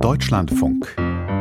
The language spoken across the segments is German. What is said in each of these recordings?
Deutschlandfunk.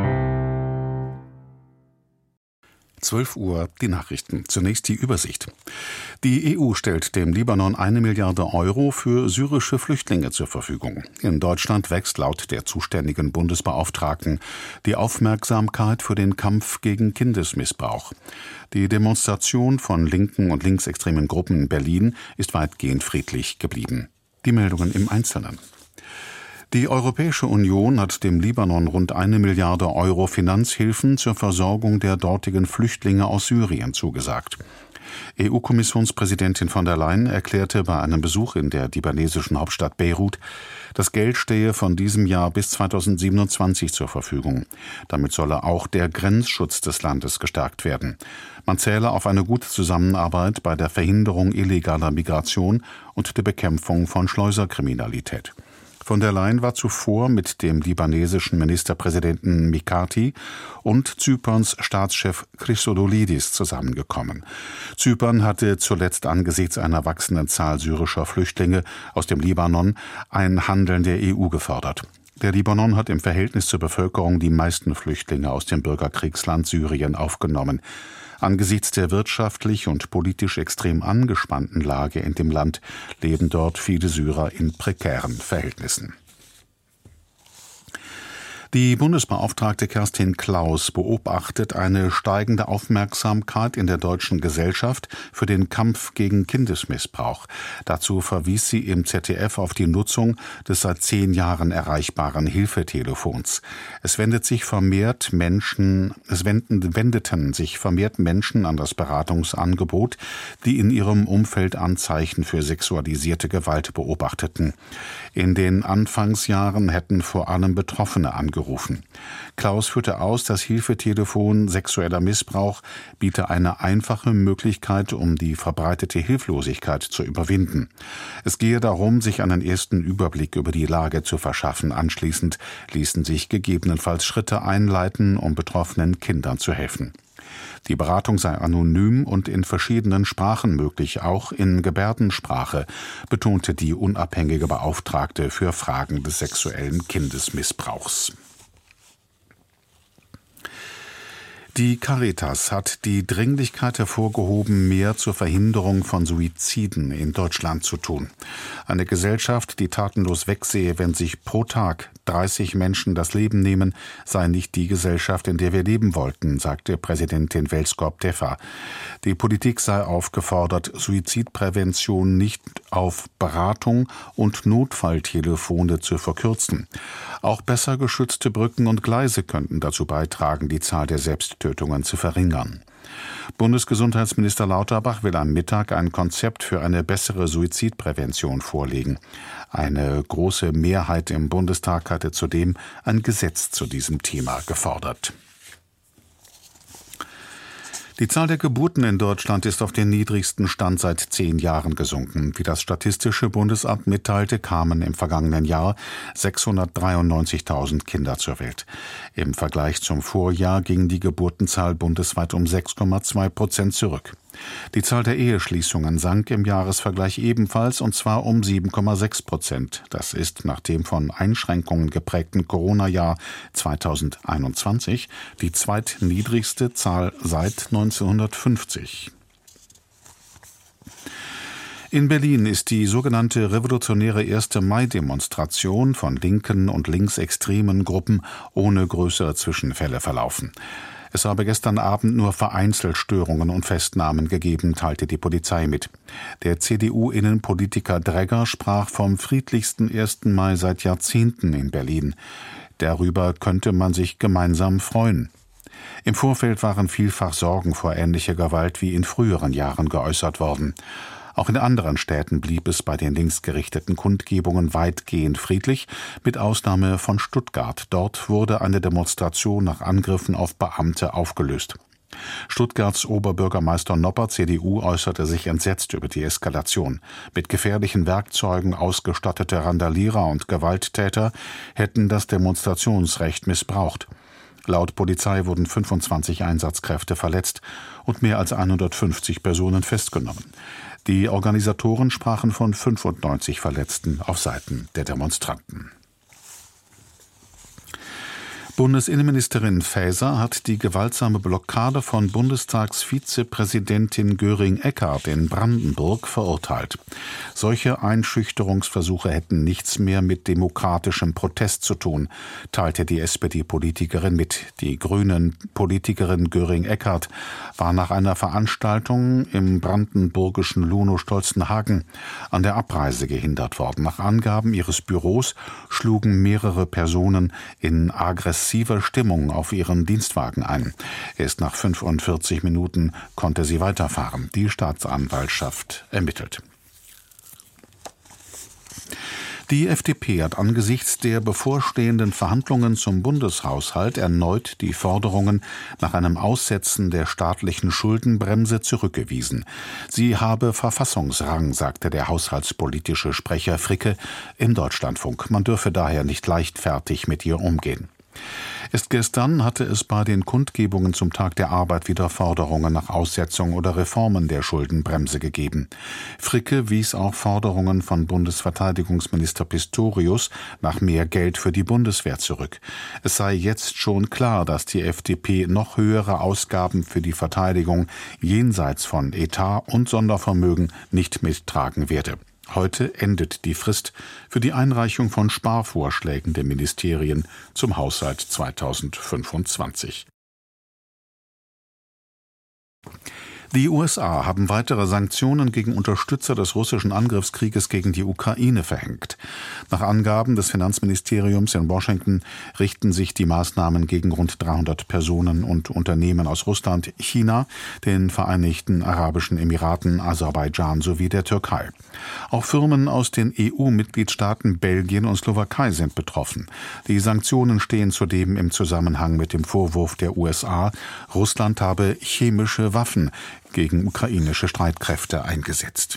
12 Uhr, die Nachrichten. Zunächst die Übersicht. Die EU stellt dem Libanon 1 Milliarde Euro für syrische Flüchtlinge zur Verfügung. In Deutschland wächst laut der zuständigen Bundesbeauftragten die Aufmerksamkeit für den Kampf gegen Kindesmissbrauch. Die Demonstration von linken und linksextremen Gruppen in Berlin ist weitgehend friedlich geblieben. Die Meldungen im Einzelnen. Die Europäische Union hat dem Libanon rund 1 Milliarde Euro Finanzhilfen zur Versorgung der dortigen Flüchtlinge aus Syrien zugesagt. EU-Kommissionspräsidentin von der Leyen erklärte bei einem Besuch in der libanesischen Hauptstadt Beirut, das Geld stehe von diesem Jahr bis 2027 zur Verfügung. Damit solle auch der Grenzschutz des Landes gestärkt werden. Man zähle auf eine gute Zusammenarbeit bei der Verhinderung illegaler Migration und der Bekämpfung von Schleuserkriminalität. Von der Leyen war zuvor mit dem libanesischen Ministerpräsidenten Mikati und Zyperns Staatschef Christodoulidis zusammengekommen. Zypern hatte zuletzt angesichts einer wachsenden Zahl syrischer Flüchtlinge aus dem Libanon ein Handeln der EU gefordert. Der Libanon hat im Verhältnis zur Bevölkerung die meisten Flüchtlinge aus dem Bürgerkriegsland Syrien aufgenommen. Angesichts der wirtschaftlich und politisch extrem angespannten Lage in dem Land leben dort viele Syrer in prekären Verhältnissen. Die Bundesbeauftragte Kerstin Klaus beobachtet eine steigende Aufmerksamkeit in der deutschen Gesellschaft für den Kampf gegen Kindesmissbrauch. Dazu verwies sie im ZDF auf die Nutzung des seit 10 Jahren erreichbaren Hilfetelefons. Es wendeten sich vermehrt Menschen an das Beratungsangebot, die in ihrem Umfeld Anzeichen für sexualisierte Gewalt beobachteten. In den Anfangsjahren hätten vor allem Betroffene angerufen. Klaus führte aus, das Hilfetelefon sexueller Missbrauch biete eine einfache Möglichkeit, um die verbreitete Hilflosigkeit zu überwinden. Es gehe darum, sich einen ersten Überblick über die Lage zu verschaffen. Anschließend ließen sich gegebenenfalls Schritte einleiten, um betroffenen Kindern zu helfen. Die Beratung sei anonym und in verschiedenen Sprachen möglich, auch in Gebärdensprache, betonte die unabhängige Beauftragte für Fragen des sexuellen Kindesmissbrauchs. Die Caritas hat die Dringlichkeit hervorgehoben, mehr zur Verhinderung von Suiziden in Deutschland zu tun. Eine Gesellschaft, die tatenlos wegsehe, wenn sich pro Tag 30 Menschen das Leben nehmen, sei nicht die Gesellschaft, in der wir leben wollten, sagte Präsidentin Welskop-Defa. Die Politik sei aufgefordert, Suizidprävention nicht auf Beratung und Notfalltelefone zu verkürzen. Auch besser geschützte Brücken und Gleise könnten dazu beitragen, die Zahl der Selbsttötungen zu verringern. Bundesgesundheitsminister Lauterbach will am Mittag ein Konzept für eine bessere Suizidprävention vorlegen. Eine große Mehrheit im Bundestag hatte zudem ein Gesetz zu diesem Thema gefordert. Die Zahl der Geburten in Deutschland ist auf den niedrigsten Stand seit 10 Jahren gesunken. Wie das Statistische Bundesamt mitteilte, kamen im vergangenen Jahr 693.000 Kinder zur Welt. Im Vergleich zum Vorjahr ging die Geburtenzahl bundesweit um 6,2% zurück. Die Zahl der Eheschließungen sank im Jahresvergleich ebenfalls, und zwar um 7,6%. Das ist nach dem von Einschränkungen geprägten Corona-Jahr 2021 die zweitniedrigste Zahl seit 1950. In Berlin ist die sogenannte revolutionäre 1. Mai-Demonstration von linken und linksextremen Gruppen ohne größere Zwischenfälle verlaufen. Es habe gestern Abend nur vereinzelt Störungen und Festnahmen gegeben, teilte die Polizei mit. Der CDU-Innenpolitiker Dregger sprach vom friedlichsten 1. Mai seit Jahrzehnten in Berlin. Darüber könnte man sich gemeinsam freuen. Im Vorfeld waren vielfach Sorgen vor ähnlicher Gewalt wie in früheren Jahren geäußert worden. Auch in anderen Städten blieb es bei den linksgerichteten Kundgebungen weitgehend friedlich, mit Ausnahme von Stuttgart. Dort wurde eine Demonstration nach Angriffen auf Beamte aufgelöst. Stuttgarts Oberbürgermeister Nopper, CDU, äußerte sich entsetzt über die Eskalation. Mit gefährlichen Werkzeugen ausgestattete Randalierer und Gewalttäter hätten das Demonstrationsrecht missbraucht. Laut Polizei wurden 25 Einsatzkräfte verletzt und mehr als 150 Personen festgenommen. Die Organisatoren sprachen von 95 Verletzten auf Seiten der Demonstranten. Bundesinnenministerin Faeser hat die gewaltsame Blockade von Bundestagsvizepräsidentin Göring-Eckardt in Brandenburg verurteilt. Solche Einschüchterungsversuche hätten nichts mehr mit demokratischem Protest zu tun, teilte die SPD-Politikerin mit. Die Grünen-Politikerin Göring-Eckardt war nach einer Veranstaltung im brandenburgischen Lunow-Stolzenhagen an der Abreise gehindert worden. Nach Angaben ihres Büros schlugen mehrere Personen in aggressiver Stimmung auf ihren Dienstwagen ein. Erst nach 45 Minuten konnte sie weiterfahren. Die Staatsanwaltschaft ermittelt. Die FDP hat angesichts der bevorstehenden Verhandlungen zum Bundeshaushalt erneut die Forderungen nach einem Aussetzen der staatlichen Schuldenbremse zurückgewiesen. Sie habe Verfassungsrang, sagte der haushaltspolitische Sprecher Fricke im Deutschlandfunk. Man dürfe daher nicht leichtfertig mit ihr umgehen. Erst gestern hatte es bei den Kundgebungen zum Tag der Arbeit wieder Forderungen nach Aussetzung oder Reformen der Schuldenbremse gegeben. Fricke wies auch Forderungen von Bundesverteidigungsminister Pistorius nach mehr Geld für die Bundeswehr zurück. Es sei jetzt schon klar, dass die FDP noch höhere Ausgaben für die Verteidigung jenseits von Etat und Sondervermögen nicht mittragen werde. Heute endet die Frist für die Einreichung von Sparvorschlägen der Ministerien zum Haushalt 2025. Die USA haben weitere Sanktionen gegen Unterstützer des russischen Angriffskrieges gegen die Ukraine verhängt. Nach Angaben des Finanzministeriums in Washington richten sich die Maßnahmen gegen rund 300 Personen und Unternehmen aus Russland, China, den Vereinigten Arabischen Emiraten, Aserbaidschan sowie der Türkei. Auch Firmen aus den EU-Mitgliedstaaten Belgien und Slowakei sind betroffen. Die Sanktionen stehen zudem im Zusammenhang mit dem Vorwurf der USA, Russland habe chemische Waffen gegen ukrainische Streitkräfte eingesetzt.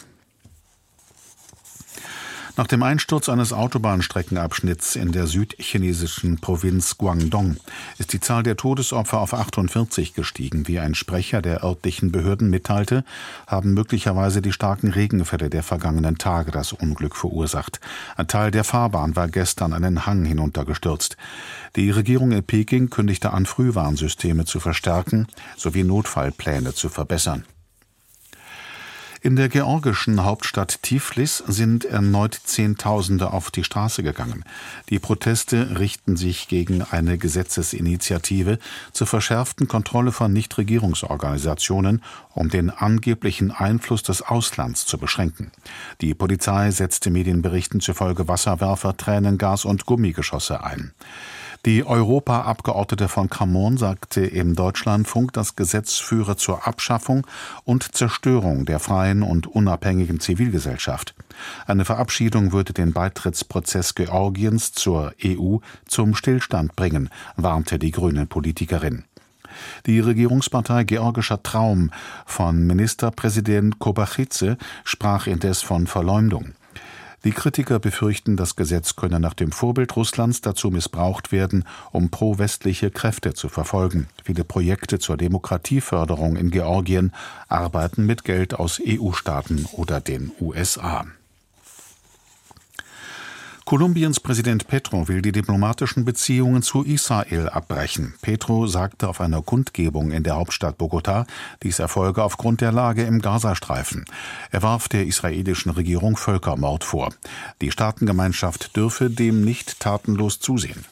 Nach dem Einsturz eines Autobahnstreckenabschnitts in der südchinesischen Provinz Guangdong ist die Zahl der Todesopfer auf 48 gestiegen. Wie ein Sprecher der örtlichen Behörden mitteilte, haben möglicherweise die starken Regenfälle der vergangenen Tage das Unglück verursacht. Ein Teil der Fahrbahn war gestern einen Hang hinuntergestürzt. Die Regierung in Peking kündigte an, Frühwarnsysteme zu verstärken sowie Notfallpläne zu verbessern. In der georgischen Hauptstadt Tiflis sind erneut Zehntausende auf die Straße gegangen. Die Proteste richten sich gegen eine Gesetzesinitiative zur verschärften Kontrolle von Nichtregierungsorganisationen, um den angeblichen Einfluss des Auslands zu beschränken. Die Polizei setzte Medienberichten zufolge Wasserwerfer, Tränengas und Gummigeschosse ein. Die Europaabgeordnete von Kramon sagte im Deutschlandfunk, das Gesetz führe zur Abschaffung und Zerstörung der freien und unabhängigen Zivilgesellschaft. Eine Verabschiedung würde den Beitrittsprozess Georgiens zur EU zum Stillstand bringen, warnte die Grünen-Politikerin. Die Regierungspartei Georgischer Traum von Ministerpräsident Kobakhidze sprach indes von Verleumdung. Die Kritiker befürchten, das Gesetz könne nach dem Vorbild Russlands dazu missbraucht werden, um pro-westliche Kräfte zu verfolgen. Viele Projekte zur Demokratieförderung in Georgien arbeiten mit Geld aus EU-Staaten oder den USA. Kolumbiens Präsident Petro will die diplomatischen Beziehungen zu Israel abbrechen. Petro sagte auf einer Kundgebung in der Hauptstadt Bogotá, dies erfolge aufgrund der Lage im Gazastreifen. Er warf der israelischen Regierung Völkermord vor. Die Staatengemeinschaft dürfe dem nicht tatenlos zusehen.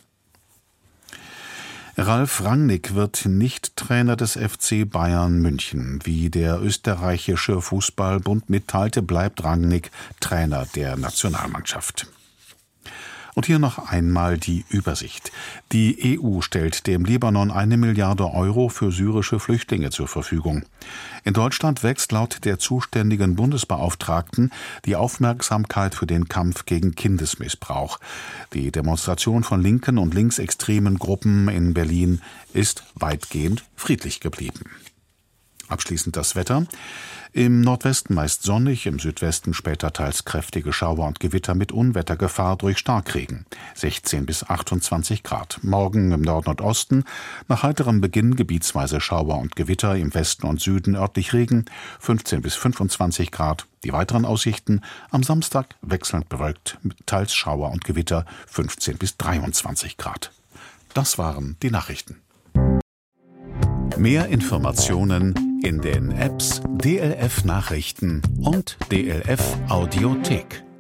Ralf Rangnick wird nicht Trainer des FC Bayern München. Wie der österreichische Fußballbund mitteilte, bleibt Rangnick Trainer der Nationalmannschaft. Und hier noch einmal die Übersicht. Die EU stellt dem Libanon 1 Milliarde Euro für syrische Flüchtlinge zur Verfügung. In Deutschland wächst laut der zuständigen Bundesbeauftragten die Aufmerksamkeit für den Kampf gegen Kindesmissbrauch. Die Demonstration von linken und linksextremen Gruppen in Berlin ist weitgehend friedlich geblieben. Abschließend das Wetter. Im Nordwesten meist sonnig, im Südwesten später teils kräftige Schauer und Gewitter mit Unwettergefahr durch Starkregen. 16 bis 28 Grad. Morgen im Norden und Osten nach heiterem Beginn gebietsweise Schauer und Gewitter, im Westen und Süden örtlich Regen. 15 bis 25 Grad. Die weiteren Aussichten am Samstag wechselnd bewölkt, mit teils Schauer und Gewitter. 15 bis 23 Grad. Das waren die Nachrichten. Mehr Informationen in den Apps DLF Nachrichten und DLF Audiothek.